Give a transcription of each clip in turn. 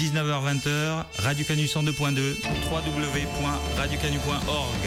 19h-20h, Radio Canu 102.2, www.radiocanu.org.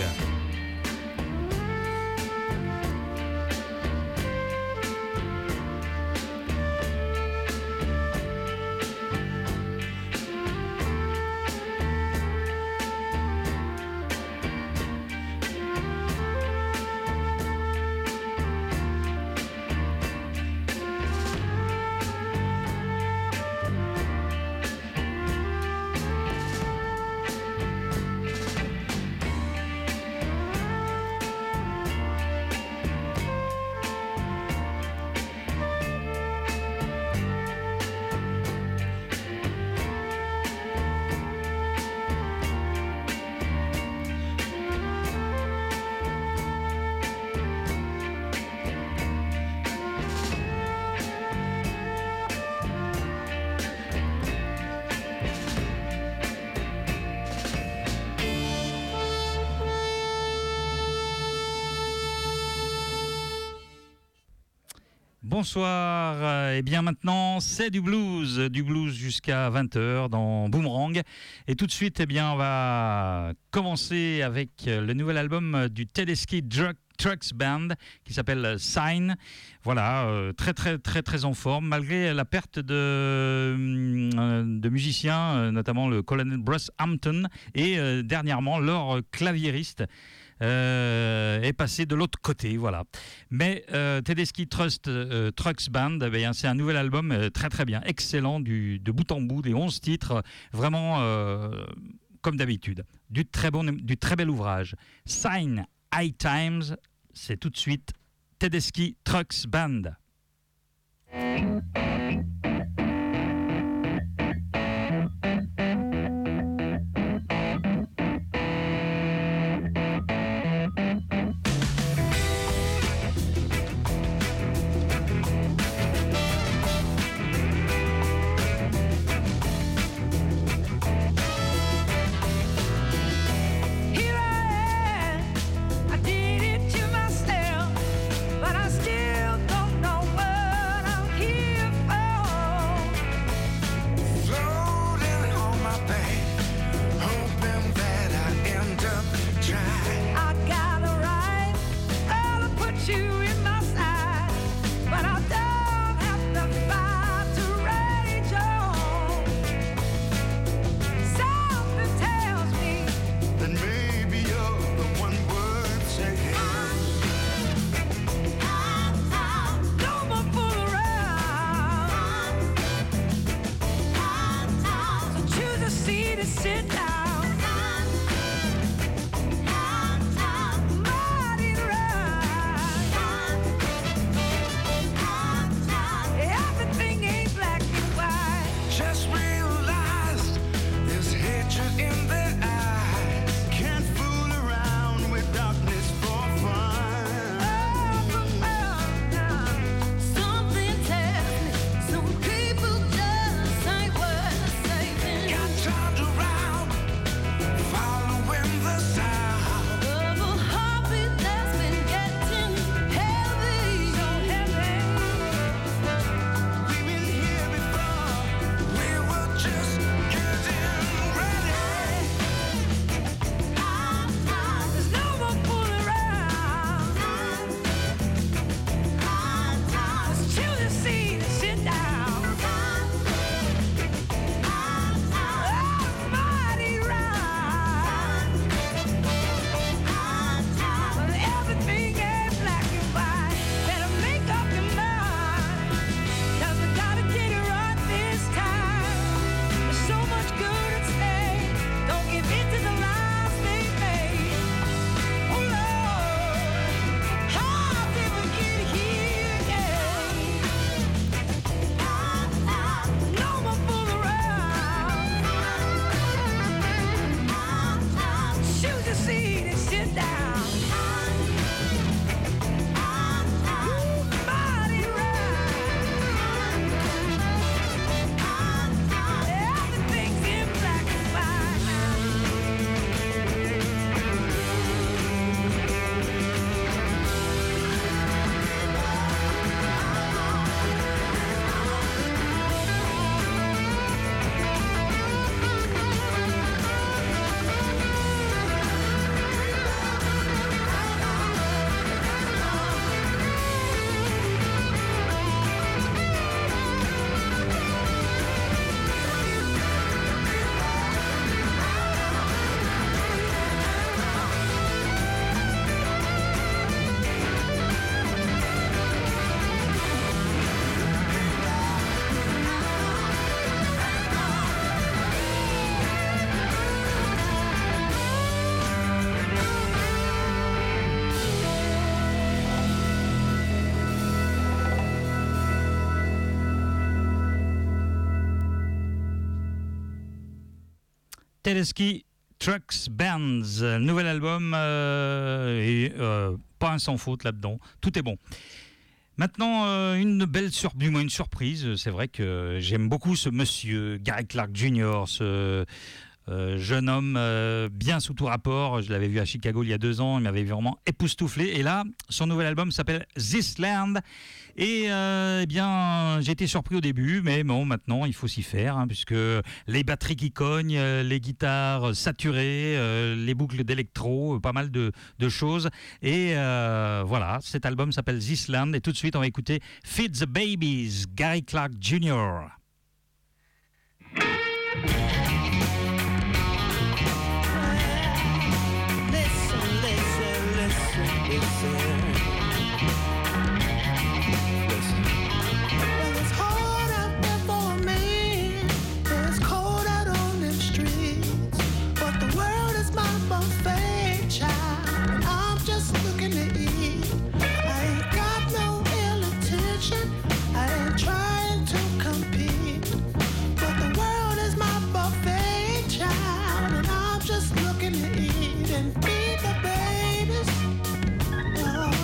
Bonsoir, et bien maintenant c'est du blues jusqu'à 20h dans Boomerang. Et tout de suite, eh bien, on va commencer avec le nouvel album du Tedeschi Trucks Band qui s'appelle Sign. Voilà, très en forme malgré la perte de musiciens, notamment le colonel Bruce Hampton et dernièrement leur claviériste. Est passé de l'autre côté, voilà. Mais Tedeschi Trucks Band, c'est un nouvel album très bien, excellent de bout en bout, des 11 titres, vraiment comme d'habitude, du très bel ouvrage. Sign High Times, c'est tout de suite Tedeschi Trucks Band. But I still don't know what I'm here for. Tedeschi Trucks Bands, nouvel album et pas un sans faute là-dedans, tout est bon. Maintenant, une surprise, c'est vrai que j'aime beaucoup ce monsieur, Gary Clark Jr., ce jeune homme bien sous tout rapport. Je l'avais vu à Chicago il y a 2 ans, il m'avait vraiment époustouflé. Et là, son nouvel album s'appelle This Land. Et eh bien, j'ai été surpris au début, mais bon, maintenant, il faut s'y faire, hein, puisque les batteries qui cognent, les guitares saturées, les boucles d'électro, pas mal de choses. Et voilà, cet album s'appelle This Land. Et tout de suite, on va écouter Feed the Babies, Gary Clark Jr. Feed the babies. Oh.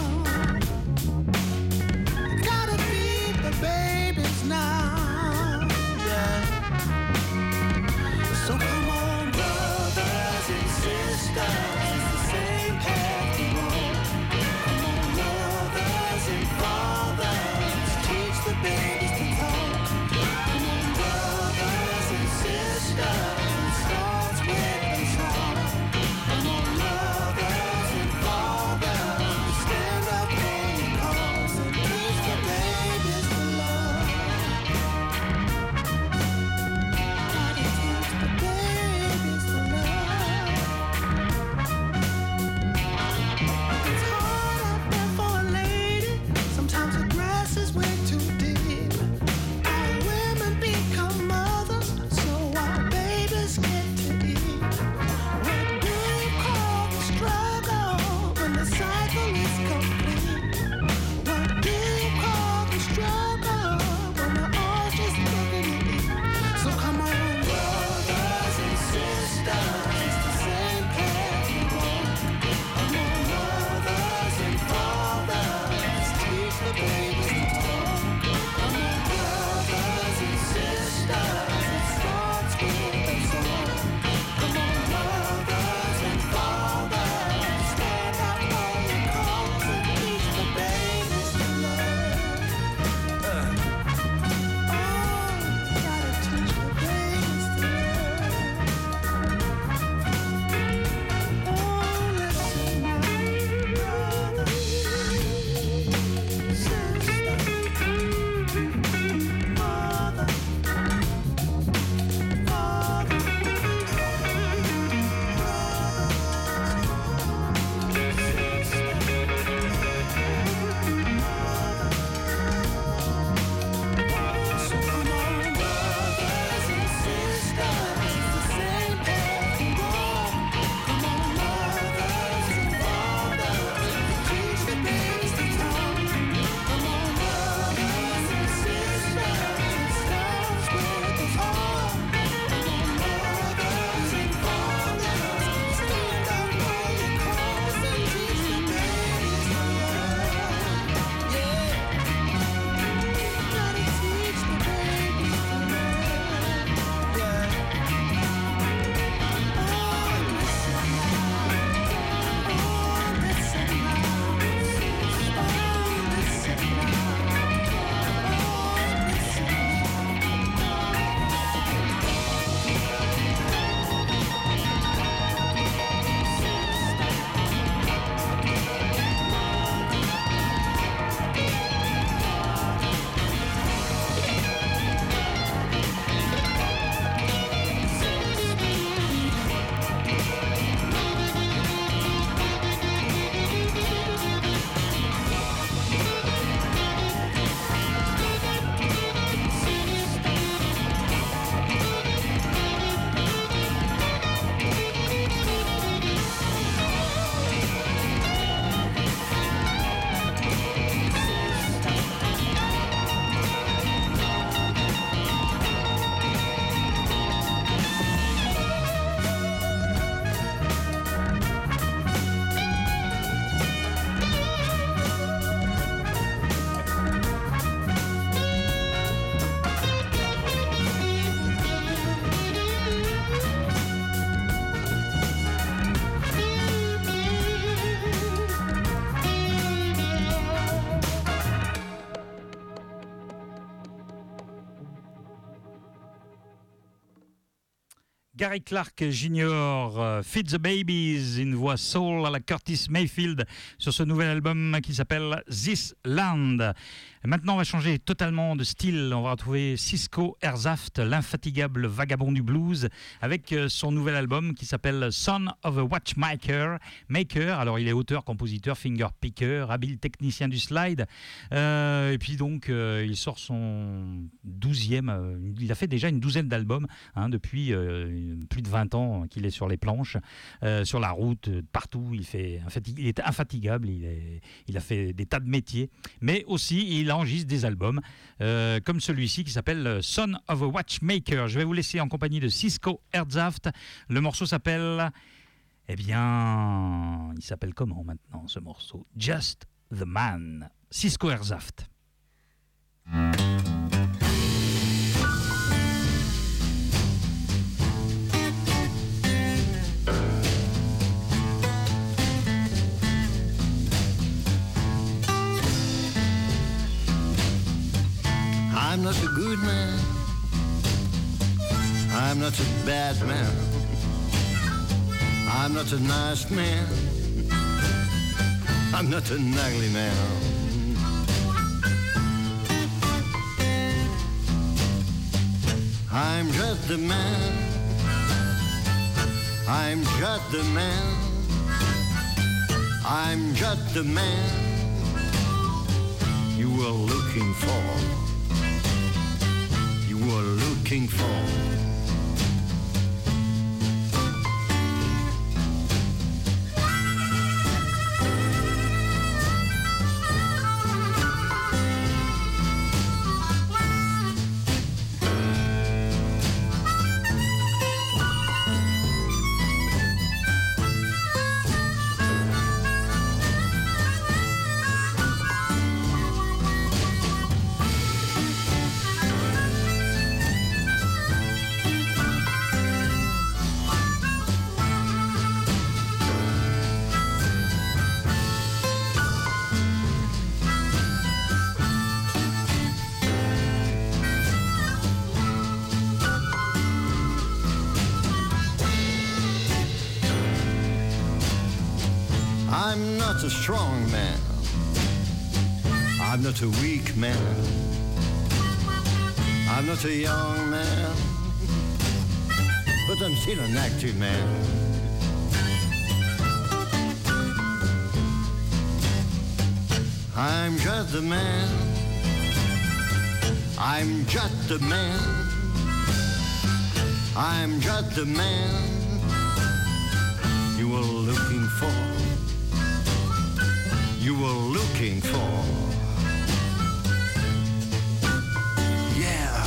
Gary Clark Jr., Feed the Babies, une voix soul à la Curtis Mayfield sur ce nouvel album qui s'appelle This Land. Et maintenant, on va changer totalement de style. On va retrouver Cisco Herzhaft, l'infatigable vagabond du blues, avec son nouvel album qui s'appelle Son of a Watchmaker. Alors, il est auteur, compositeur, finger picker, habile technicien du slide. Et puis donc, il sort son 12e. Il a fait déjà une douzaine d'albums depuis plus de 20 ans qu'il est sur les planches, sur la route, partout. Il est infatigable. Il a fait des tas de métiers, mais aussi il enregistre des albums comme celui-ci qui s'appelle Son of a Watchmaker. Je vais vous laisser en compagnie de Cisco Herzhaft. Le morceau s'appelle... il s'appelle comment maintenant ce morceau? Just the Man. Cisco Herzhaft. I'm not a good man, I'm not a bad man, I'm not a nice man, I'm not an ugly man. I'm just the man, I'm just the man, I'm just the man you were looking for. You were looking for. I'm not a strong man, I'm not a weak man, I'm not a young man, but I'm still an active man. I'm just the man, I'm just the man, I'm just the man you were looking for. You were looking for. Yeah.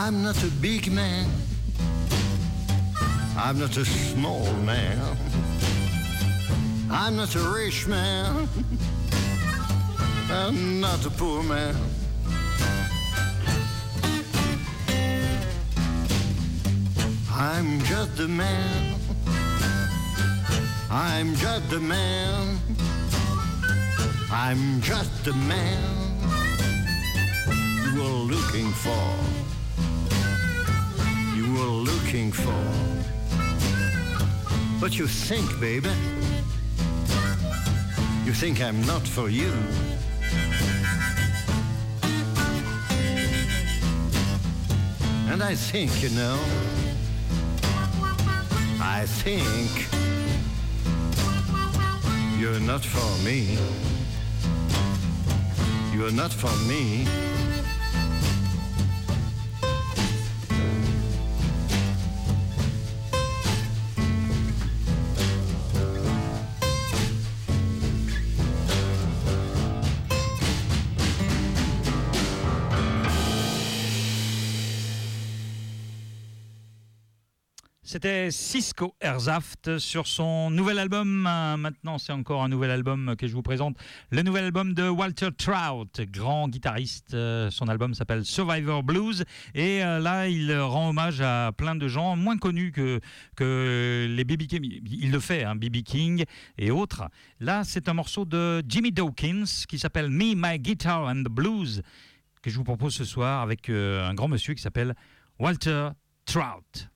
I'm not a big man, I'm not a small man, I'm not a rich man, I'm not a poor man. I'm just a man, I'm just a man, I'm just the man you were looking for, you were looking for. But you think, baby, you think I'm not for you. And I think, you know, I think you're not for me. You're not for me. C'était Cisco Herzhaft sur son nouvel album. Maintenant, c'est encore un nouvel album que je vous présente. Le nouvel album de Walter Trout, grand guitariste. Son album s'appelle Survivor Blues. Et là, il rend hommage à plein de gens moins connus que les B.B. King. Il le fait, hein, B.B. King et autres. Là, c'est un morceau de Jimmy Dawkins qui s'appelle Me, My Guitar and the Blues, que je vous propose ce soir avec un grand monsieur qui s'appelle Walter Trout.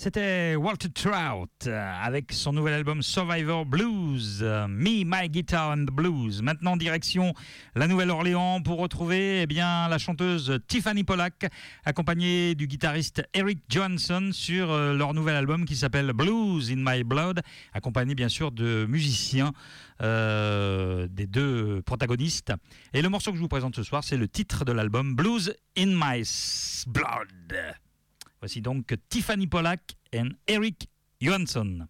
C'était Walter Trout avec son nouvel album Survivor Blues, Me, My Guitar and the Blues. Maintenant, direction la Nouvelle-Orléans pour retrouver la chanteuse Tiffany Pollack, accompagnée du guitariste Eric Johansson sur leur nouvel album qui s'appelle Blues in My Blood, accompagné bien sûr de musiciens des deux protagonistes. Et le morceau que je vous présente ce soir, c'est le titre de l'album Blues in My Blood. Voici donc Tiffany Pollack et Eric Johansson.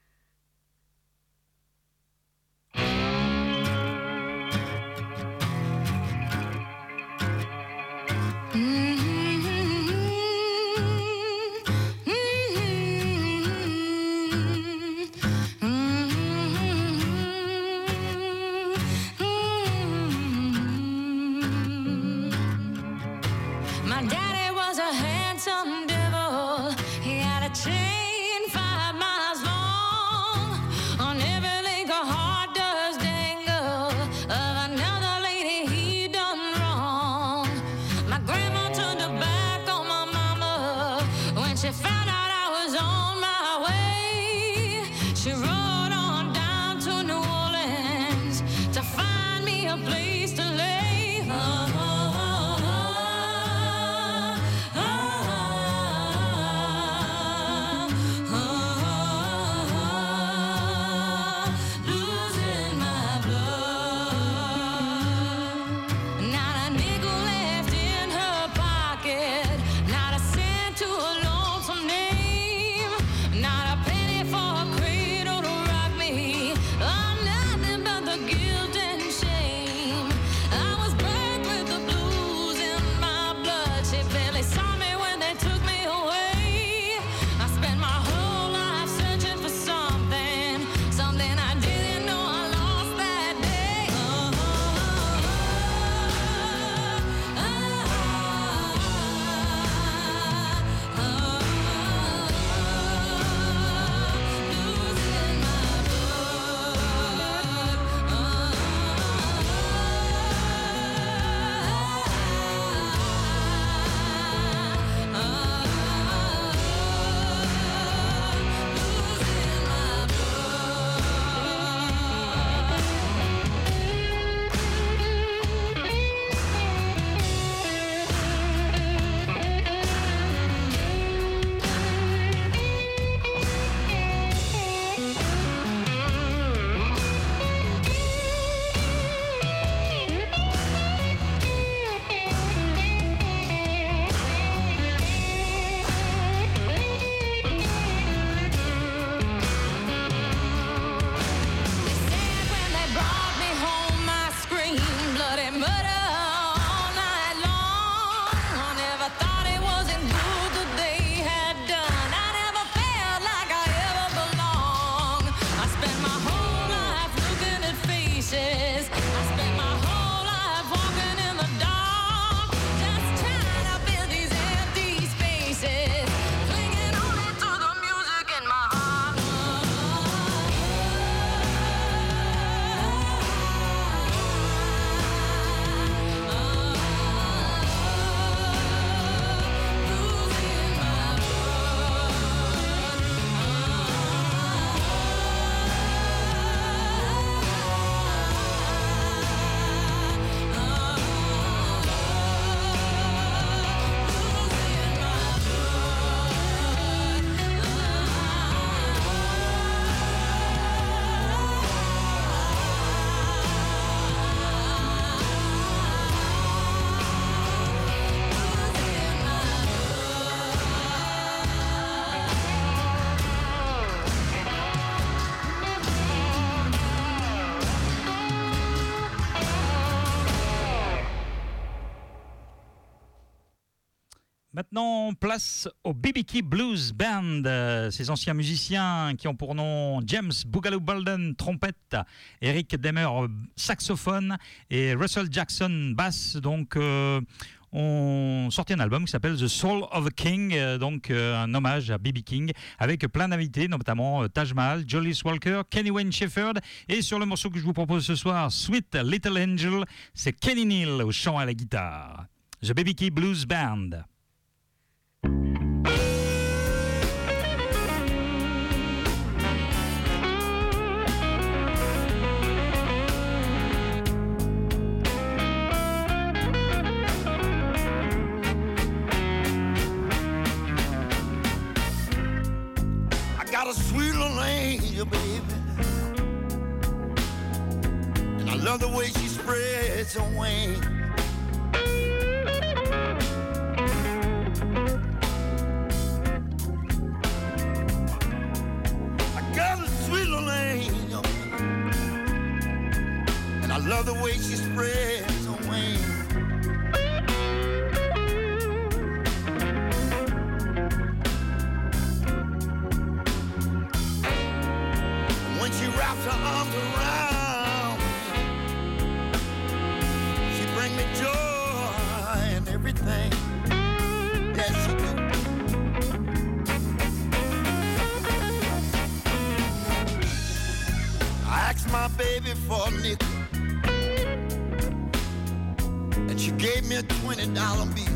My daddy was a handsome devil. He had a chain 5 miles long. On every leg a heart does dangle of another lady he done wrong. My grandma turned her back on my mama when she found out I was on my way. She rode on down to New Orleans to find me a place to lay. Maintenant, place au BB King Blues Band. Ces anciens musiciens qui ont pour nom James Boogaloo Bolden, trompette, Eric Demer, saxophone et Russell Jackson, basse. Donc, ont sorti un album qui s'appelle The Soul of a King, un hommage à B.B. King, avec plein d'invités, notamment Taj Mahal, Jolice Walker, Kenny Wayne Shepherd. Et sur le morceau que je vous propose ce soir, Sweet Little Angel, c'est Kenny Neal au chant et à la guitare. The BB King Blues Band. you, baby. And I love the way she spreads her wings. I got a sweet little angel, and I love the way she spreads her wings. She wraps her arms around me. She bring me joy and everything. Yes, she do. I asked my baby for a nickel, and she gave me a $20 bill.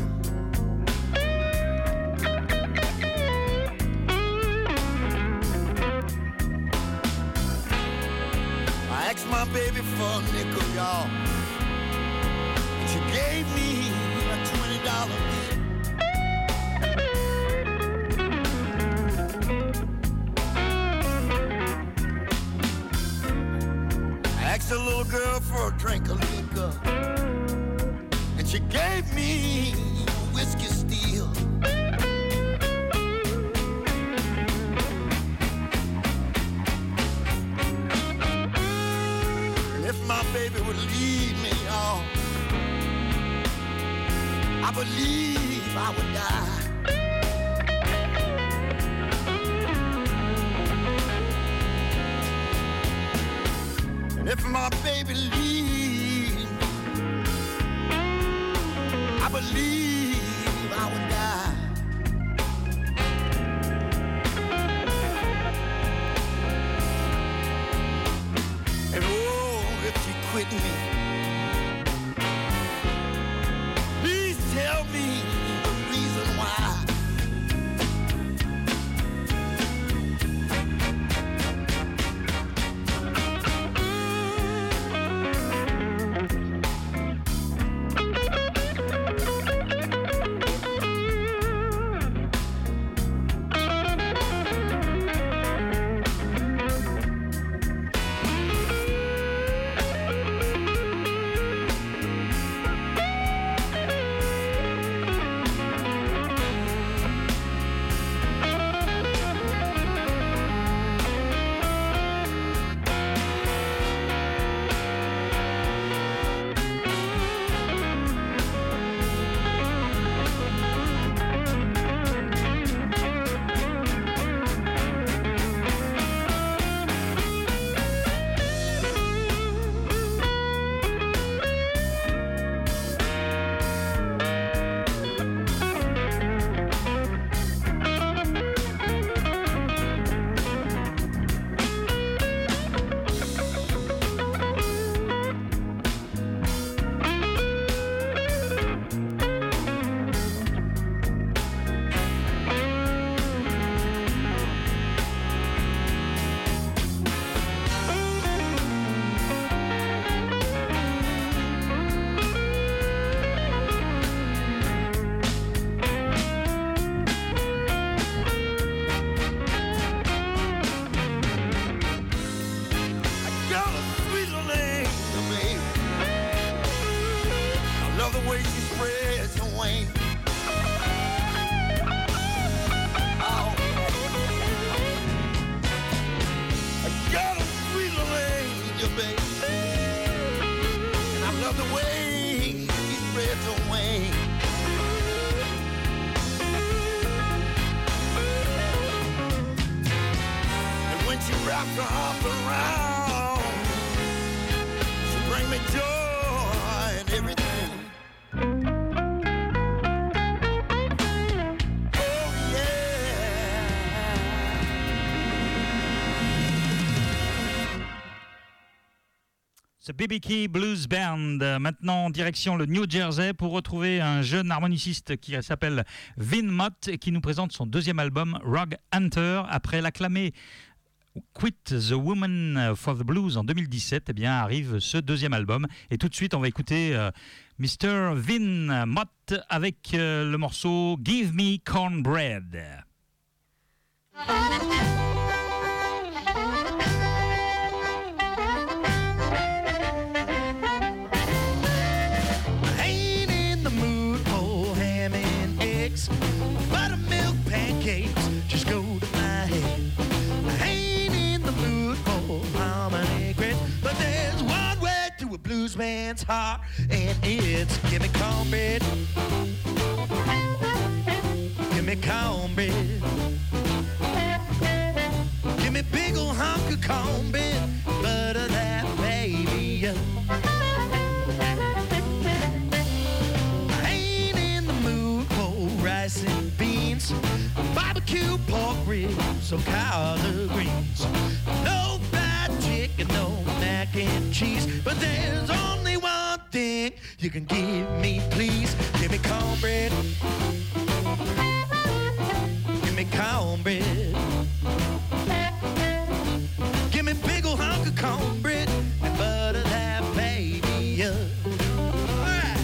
My baby for a nickel, y'all. And she gave me a $20 bill. I asked a little girl for a drink of liquor, and she gave me a whiskey steel. If my baby would leave me, oh, I believe I would die. And if my baby leave me, I believe I would die. And if she quit me, please tell me the reason why. wrapped her arms around. She bring me joy and everything. Oh yeah. Ce BB King Blues Band, maintenant direction le New Jersey pour retrouver un jeune harmoniciste qui s'appelle Vin Mott et qui nous présente son deuxième album Rogue Hunter. Après l'acclamé Quit the Woman for the Blues en 2017, eh bien arrive ce deuxième album. Et tout de suite, on va écouter Mr. Vin Mott avec le morceau Give Me Cornbread. blues man's heart, and it's give me cornbread, give me cornbread, give me big old hunk of cornbread, butter that baby up. I ain't in the mood for rice and beans, barbecue pork ribs or collard greens, no fried chicken, no mac and cheese, but there's only one thing you can give me, please. Give me cornbread, give me cornbread, give me big old hunk of cornbread and butter that baby up. All right.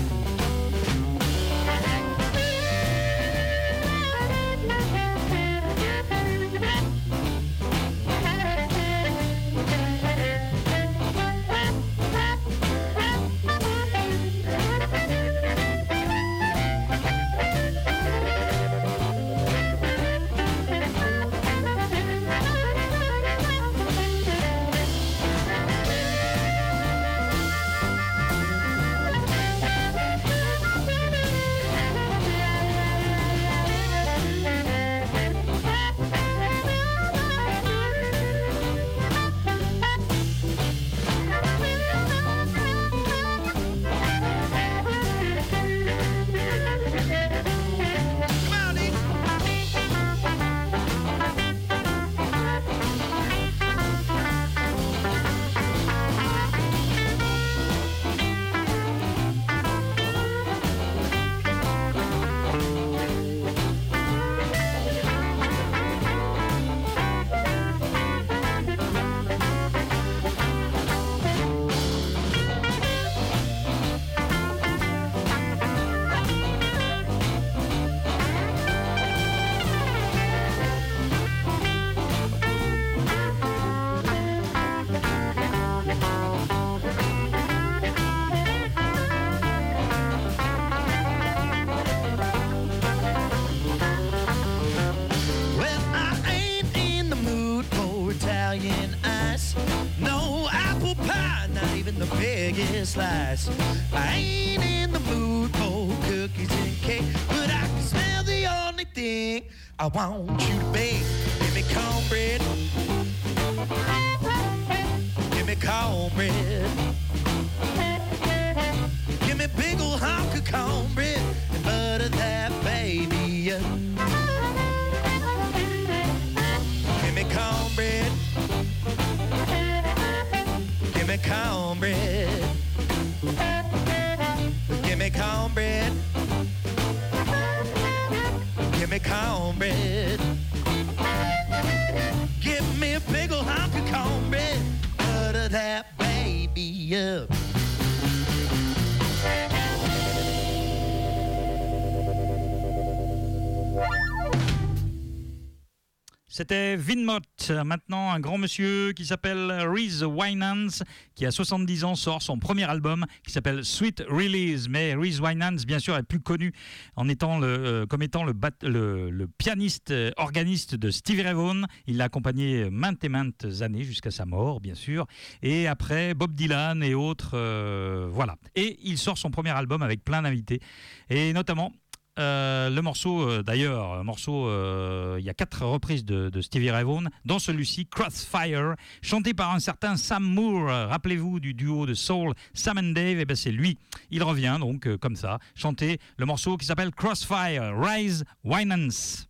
Slice. I ain't in the mood for cookies and cake, but I can smell the only thing I want you to bake. Give me cornbread, give me cornbread, give me big old hunk of cornbread and butter that baby up. Give me cornbread, give me cornbread, give me cornbread, give me cornbread, give me a big old hunk of cornbread, butter that baby up. C'était Vinmot, maintenant un grand monsieur qui s'appelle Rhys Wynans, qui à 70 ans sort son premier album qui s'appelle Sweet Release. Mais Rhys Wynans, bien sûr, est plus connu en étant comme étant le pianiste organiste de Stevie Ray Vaughan. Il l'a accompagné maintes et maintes années jusqu'à sa mort, bien sûr. Et après, Bob Dylan et autres, voilà. Et il sort son premier album avec plein d'invités. Et notamment... le morceau, d'ailleurs, il y a 4 reprises de Stevie Ray Vaughan, dont celui-ci, Crossfire, chanté par un certain Sam Moore. Rappelez-vous du duo de soul Sam and Dave, et ben c'est lui. Il revient donc comme ça, chanter le morceau qui s'appelle Crossfire, Rhys Wynans.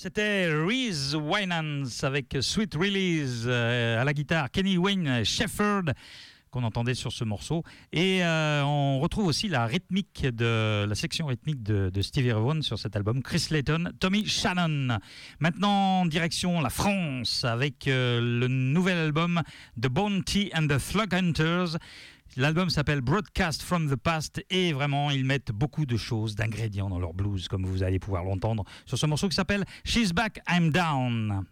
C'était Reese Winans avec Sweet Release à la guitare, Kenny Wayne Shepherd qu'on entendait sur ce morceau. Et on retrouve aussi la section rythmique de Stevie Ray Vaughan sur cet album, Chris Layton, Tommy Shannon. Maintenant, direction la France avec le nouvel album The Bounty and the Slug Hunters. L'album s'appelle Broadcast from the Past et vraiment ils mettent beaucoup de choses, d'ingrédients dans leur blues comme vous allez pouvoir l'entendre sur ce morceau qui s'appelle She's Back, I'm Down.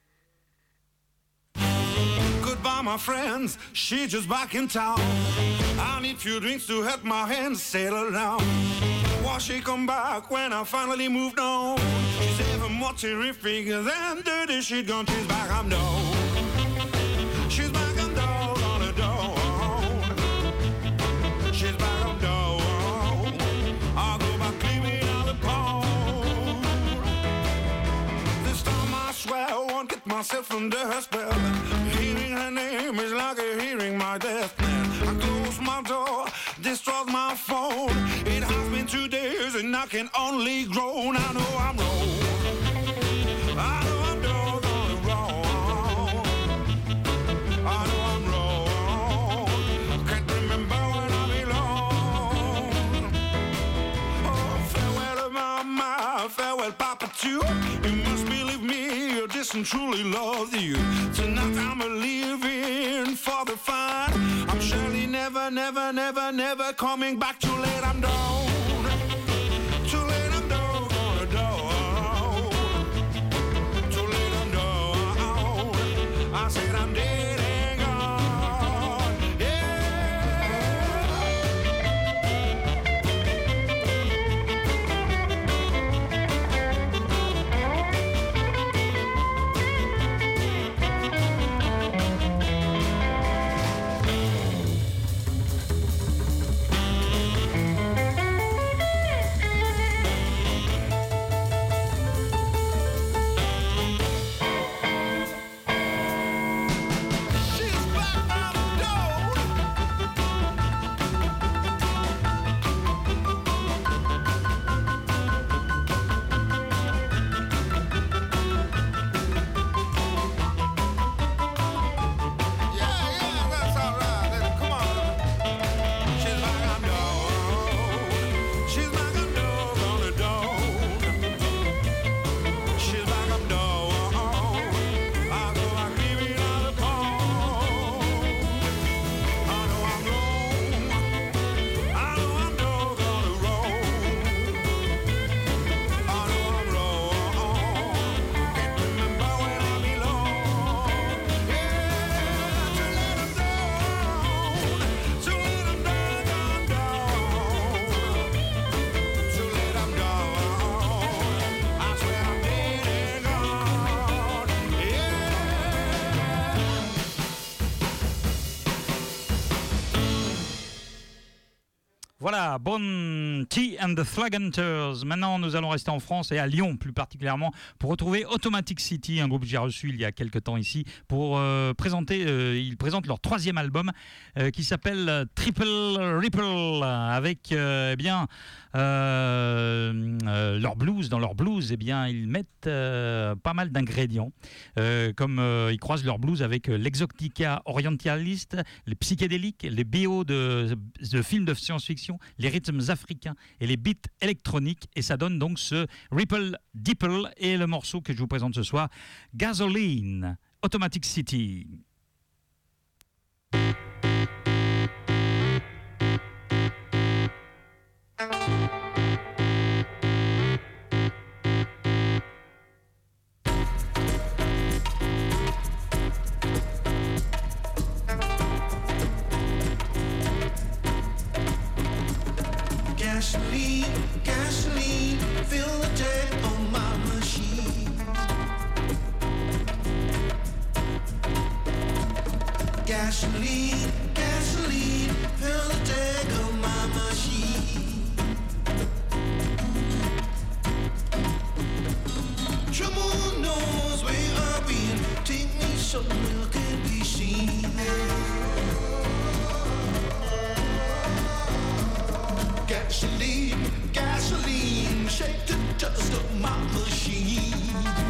Goodbye my friends, she's just back in town. I need few drinks to help my hands settle down. Why she come back when I finally moved on? She's even more terrific than dirty shit gone. She's back, I'm down. She's back, I'm down on the door. She's back, I'm down. I'll go back cleaning out the pond. This time I swear I won't get myself under her spell. Hearing her name is like hearing my death knell. I close my door, destroy my phone. It has been 2 days and I can only groan. I know I'm wrong. I know I'm dog on the wrong. I know I'm wrong. Can't remember when I belong. Oh, farewell mama, farewell papa too. You must believe me, this and truly love you. Tonight I'm a-leaving for the fun. I'm surely never, never, never, never coming back. Too late, I'm down. Too late, I'm down on the door. Too late, I'm down. I said I'm dead and gone. Voilà, Bounty and the Slug Hunters. Maintenant, nous allons rester en France et à Lyon plus particulièrement pour retrouver Automatic City, un groupe que j'ai reçu il y a quelques temps ici pour présenter. Ils présentent leur 3e album qui s'appelle Triple Ripple avec leur blues. Dans leur blues, ils mettent pas mal d'ingrédients comme ils croisent leur blues avec l'exotica orientaliste, les psychédéliques, les BO de films de science-fiction, les rythmes africains et les beats électroniques, et ça donne donc ce Ripple Dipple et le morceau que je vous présente ce soir, Gasoline, Automatic City. Gasoline, gasoline, fill the tank on my machine. Gasoline, gasoline, fill the tank on my machine. Trouble knows where I've been. Take me somewhere I can be seen. Gasoline, gasoline, shake the dust of my machine.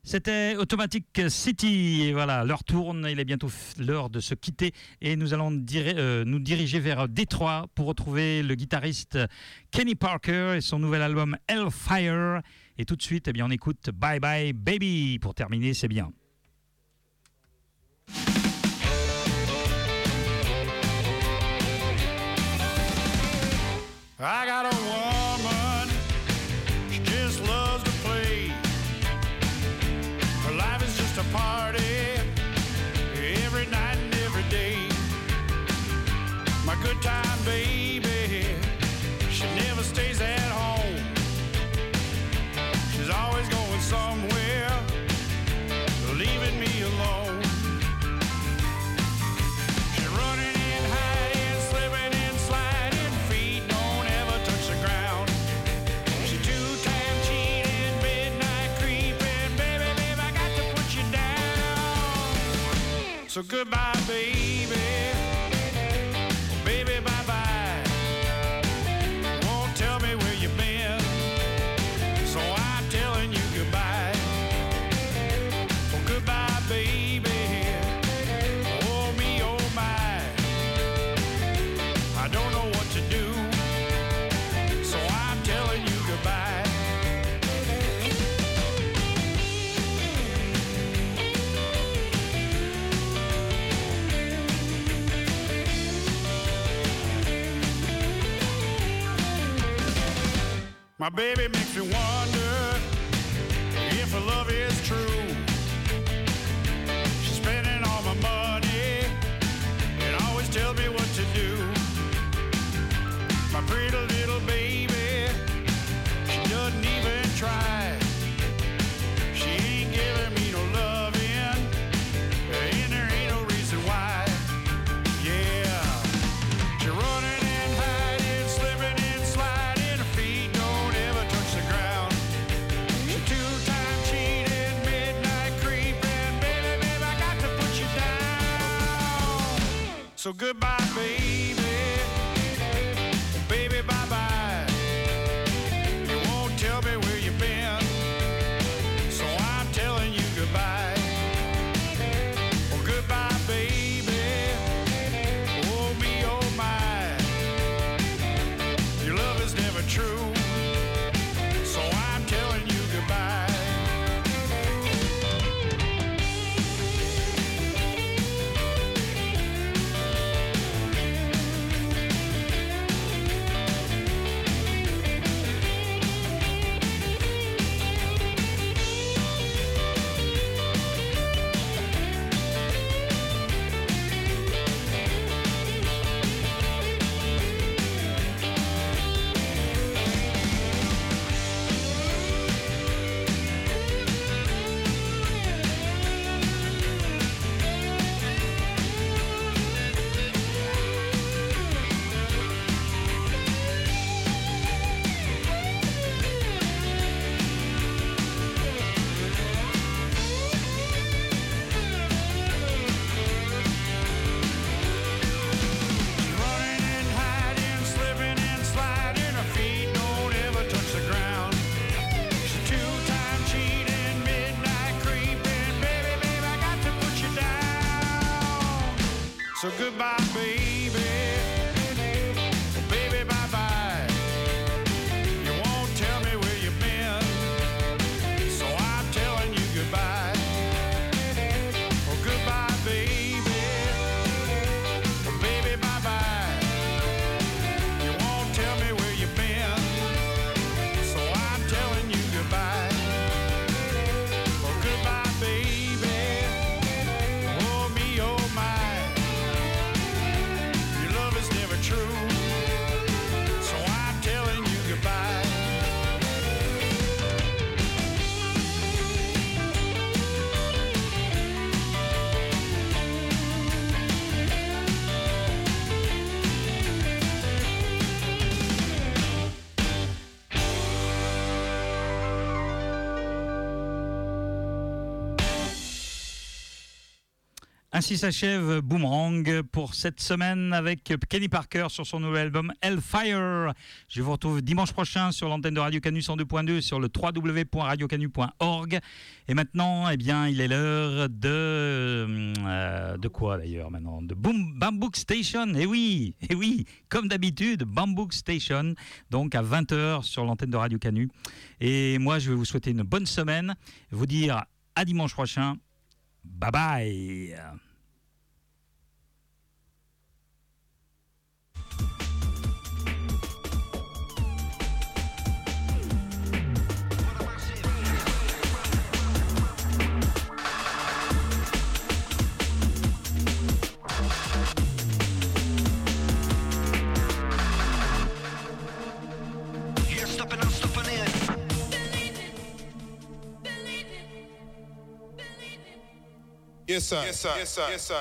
C'était Automatic City. Et voilà, l'heure tourne. Il est bientôt l'heure de se quitter. Et nous allons nous diriger vers Détroit pour retrouver le guitariste Kenny Parker et son nouvel album Hellfire. Et tout de suite, eh bien, on écoute Bye Bye Baby. Pour terminer, c'est bien. I got a woman, she just loves to play. Her life is just a party, every night and every day. My good time baby, she never stays at home. She's always going somewhere, leaving me alone. She's running and hiding, slipping and sliding, feet don't ever touch the ground. She two-time cheating, midnight creeping, baby, baby, I got to put you down. So goodbye, baby, baby, bye-bye. Won't tell me where you've been, so I'm telling you goodbye. Oh, goodbye, baby. Oh, me, oh, my. I don't know what to do, so I'm telling you goodbye. My baby makes me wonder if her love is true. She's spending all my money and always tells me what to do. My pretty little baby, she doesn't even try. She ain't giving me no loving, and there ain't no reason why. Yeah, she's running and hiding, slipping and sliding, her feet don't ever touch the ground. She two-time cheating, midnight creeping, baby, baby, I got to put you down. So goodbye, baby, baby, bye-bye. You won't tell me where you've been, so I'm telling you goodbye. Oh, goodbye, baby. Oh, me, oh, my. Your love is never true, so I'm telling you goodbye. Running and hiding, slipping and sliding, her feet don't ever touch the ground. She's two-time cheating, midnight creeping, baby, baby, I got to put you down. So goodbye, baby, baby, bye-bye. You won't tell me where you've been, so I'm telling you goodbye. Oh, goodbye, baby, baby, bye-bye. You won't tell me where you've been, so I'm telling you goodbye. Oh, goodbye, baby. Oh, me, oh, my. Ainsi s'achève Boomerang pour cette semaine avec Kenny Parker sur son nouvel album Hellfire. Je vous retrouve dimanche prochain sur l'antenne de Radio Canu 102.2 sur le www.radiocanu.org. Et maintenant, eh bien, il est l'heure de quoi d'ailleurs maintenant? De Bambook Station. Eh oui, comme d'habitude, Bambook Station. Donc à 20h sur l'antenne de Radio Canu. Et moi, je vais vous souhaiter une bonne semaine. Vous dire à dimanche prochain. Bye bye. Yes, sir. Yes, sir. Yes, sir. Yes, sir.